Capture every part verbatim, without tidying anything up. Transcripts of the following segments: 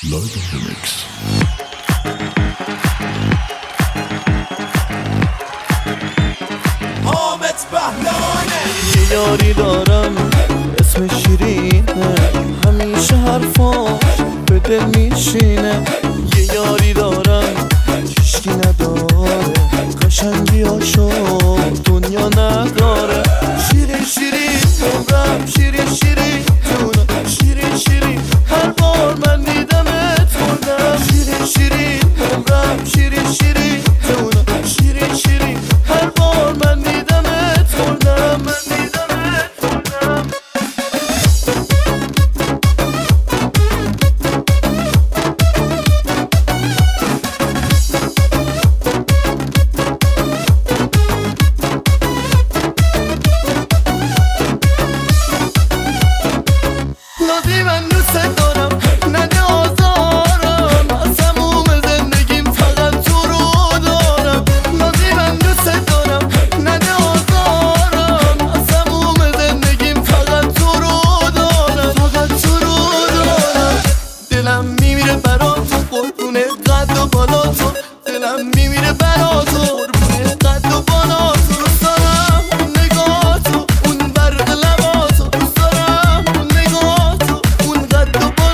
Live Remix. حامد بهلوانه. یه یاری دارم اسم شیرینه، همیشه حرفاش به دل میشینه. یه یاری دارم هیچکی نداره، قشنگیاشو دنیا نداره. شیرین شیرین عمرم، شیرین شیرین جونم، شیرین شیرین هر بار من دیدمت خوردم. شیرین شیرین عمرم، شیرین شیرین جونم، شیرین شیرین هر بار من دیدمت خوردم، من دیدمت خوردم. لازی من دوست دارم، نده آزارم، از تموم زندگیم فقط تو رو دارم. لازی من دوست دارم، نده آزارم، از تموم زندگیم فقط تو رو دارم، فقط تو رو دارم. دلم میمیره برا تو، قربونه قد و بالا تو. دلم میمیره برا تو، قربونه قد و بالا تو. دوست دارم اون نگاه تو، اون برق لبا تو. دوست دارم اون نگاه تو، اون قد و بالا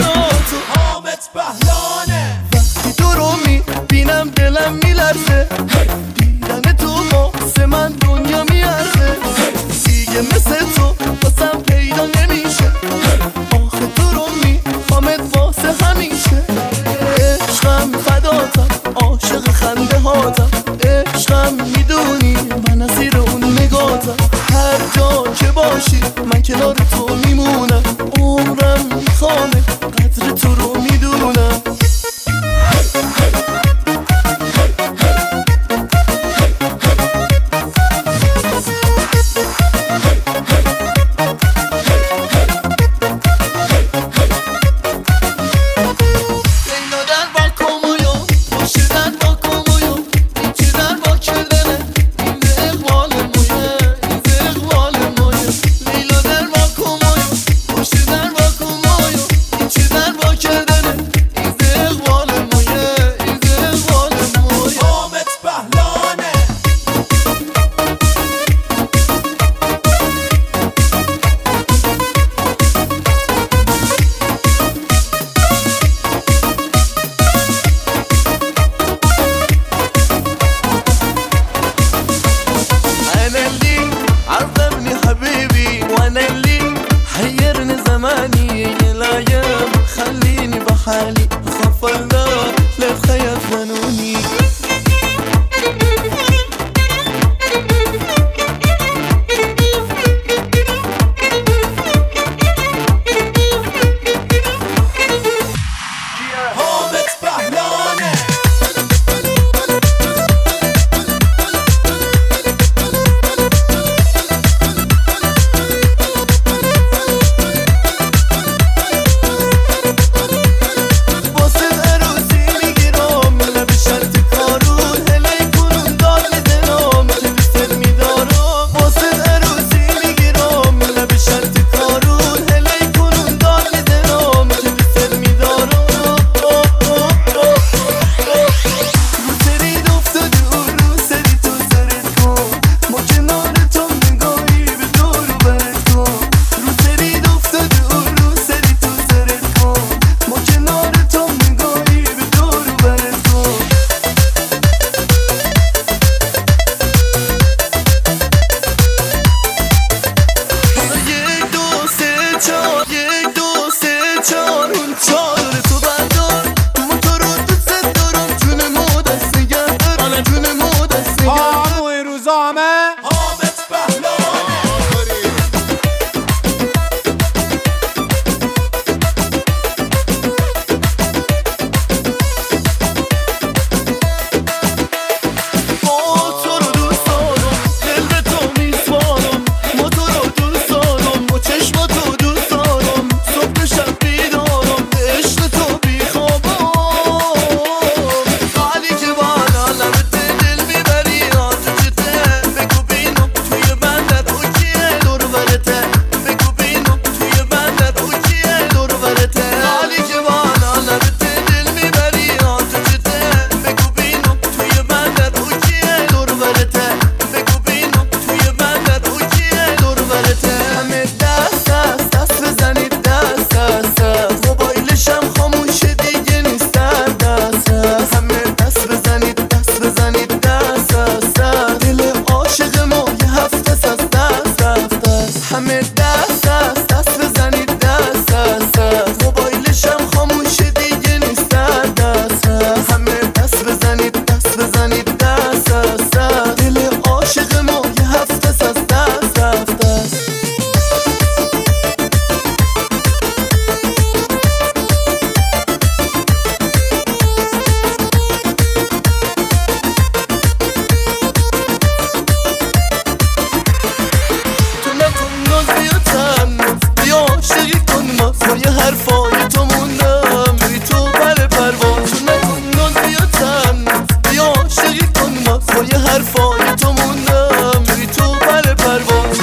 پای حرفای تو موندم بی تو بر پرواز تو نکن ناز بیا تن بیا عاشقی کن ناز پای حرفای تو موندم بی تو بر پرواز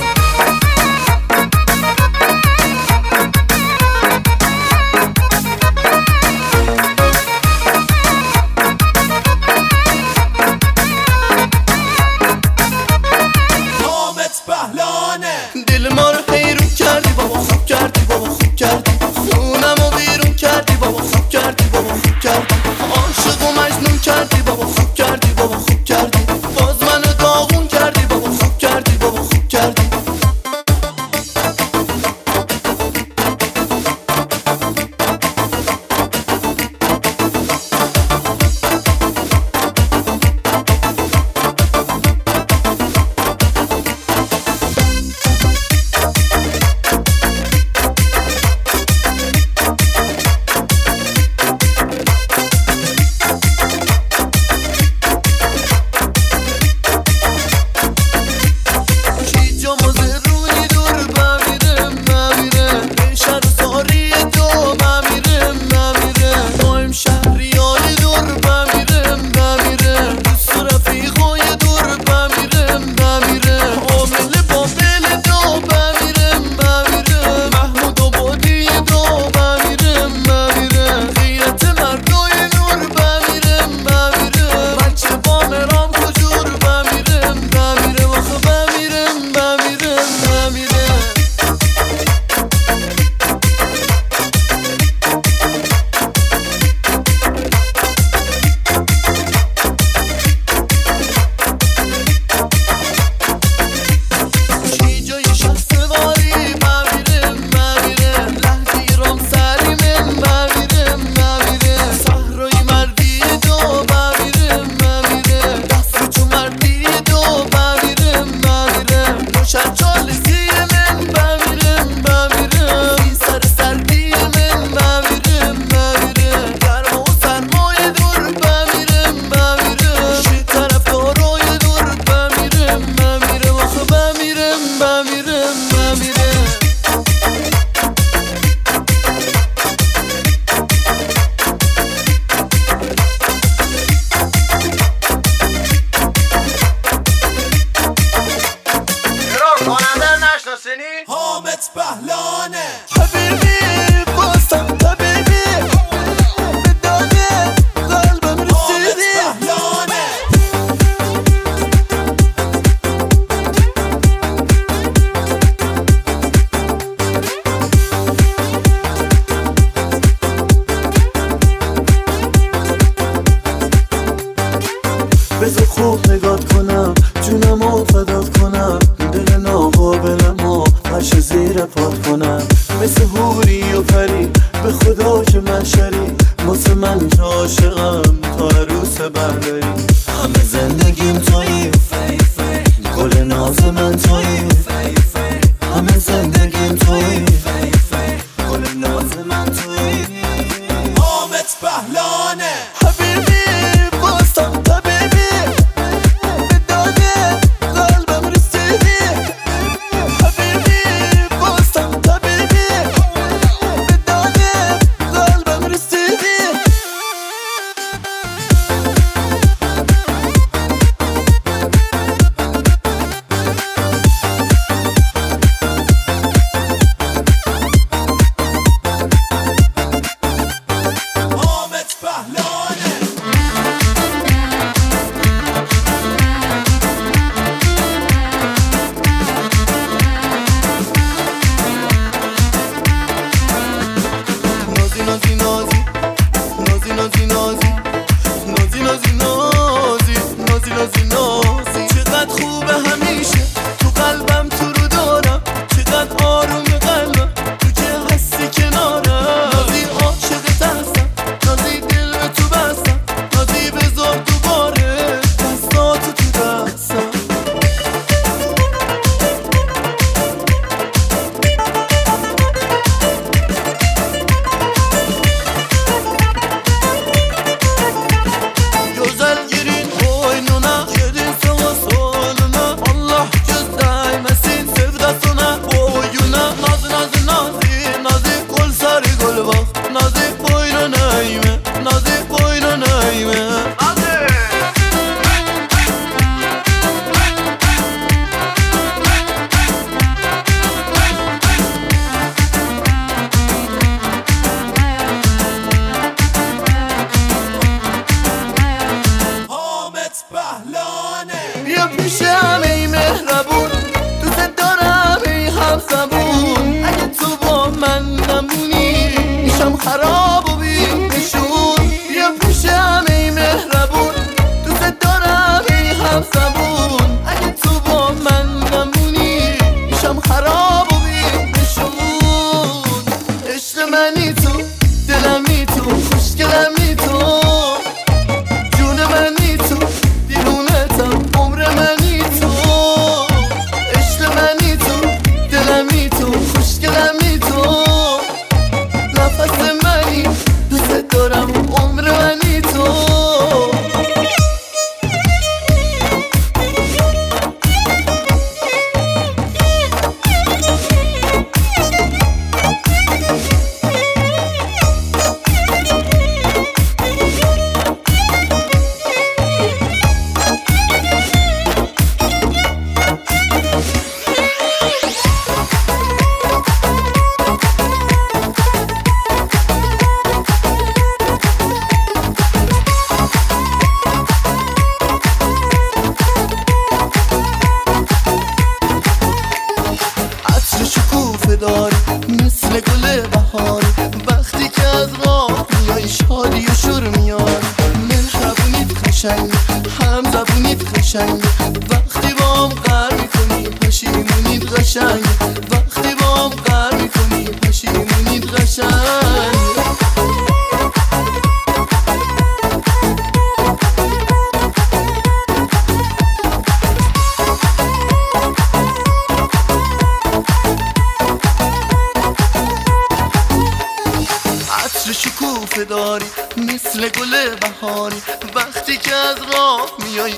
دل ما رو حیرون کردی بابا خوب کردی بابا خوب کردی خونمو بیرون کردی بابا خوب کردی بابا خوب کردی عاشق و مجنون کردی بابا خوب کردی بابا خوب کردی باز منو داغون کردی بابا خوب کردی بابا خوب کردی حامد بهلانه حبیبی بازم حبیبی به داغ قلبم رسیدی بذار خوب نگات کنم جونمو فدات کنم دل ناقابلمو هرش زیر پات کنم مثل حوری و پری به خدا که من شری واسه من که عاشقم تا عروس برداری همه زندگیم تویی گل ناز من تویی همه زندگیم تویی گل ناز من تویی حامد بهلانه حبیبی بازم حبیبی به داغ قلبم رسیدی حبیبی بازم حبیبی به داغ قلبم رسیدی میشم خراب و بی نشون. بیا پیش همه مهربون، دوست دارم ای هم زبون. اگه تو با من نمونی میشم خراب و بی نشون. عشق منی تو، دلمی تو، خوشگلمی تو، جون منی تو، دیرونتم، عمر منی تو. عشق منی تو، دلمی تو، خوشگلمی تو، نفس منی، دوست دارم، عمر منی تو. عطر شکوفه داری مثل گل بهاری، وقتی که از راه میای شادی و شور میاری. مهربونیت قشنگ، هم زبونیت قشنگ، وقتی بام قهر میکنی پشیمونیت قشنگ، وقتی بام قهر میکنی پشیمونیت قشنگ. عطر شکوفه داری مثل گل بهاری، وقتی که از راه میای.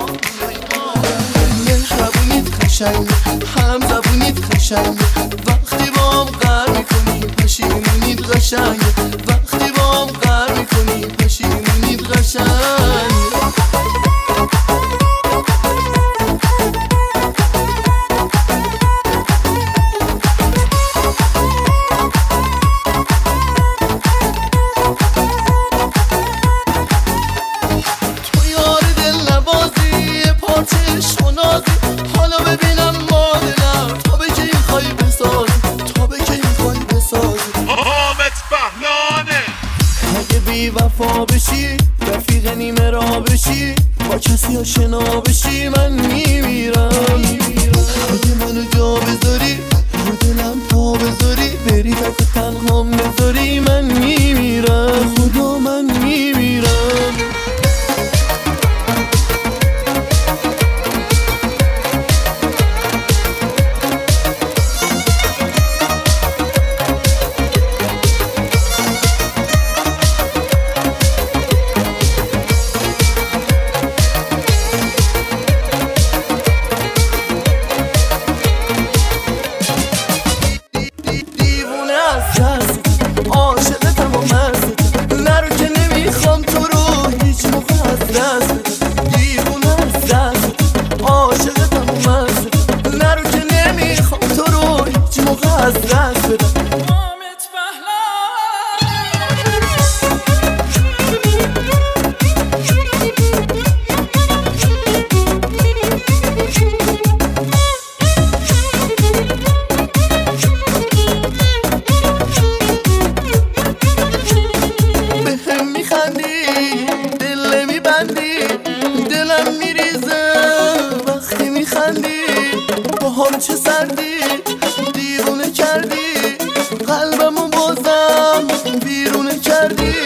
مهربونیت قشنگ، هم زبونیت قشنگ، وقتی بام قهر میکنی پشیمونیت قشنگ، وقتی بام قهر میکنی پشیمونیت قشنگ. حالا ببینم مادلم، تا به که این خواهی بسازی، تا به که این خواهی بسازی. حامد بهلانه. اگه بی وفا بشی، رفیق نیمه را بشی، با کسی آشنا بشی، من میمیرم. اگه منو جا بذاری، رو دلم پا بذاری، بری تک تنهام بذاری، من میمیرم. خدا من میمیرم. عاشقتم و مستم، نرو که نمیخوام تو رو هیچ موقع از دست بدم. دیوونه از دست، عاشقتم و مستم، نرو که نمیخوام تو رو هیچ موقع از دست بدم. دل میبندی، دلم میریزه وقتی میخندی، با هم چه سردی دیوونه کردی، قلبمو بازم بیرونه کردی.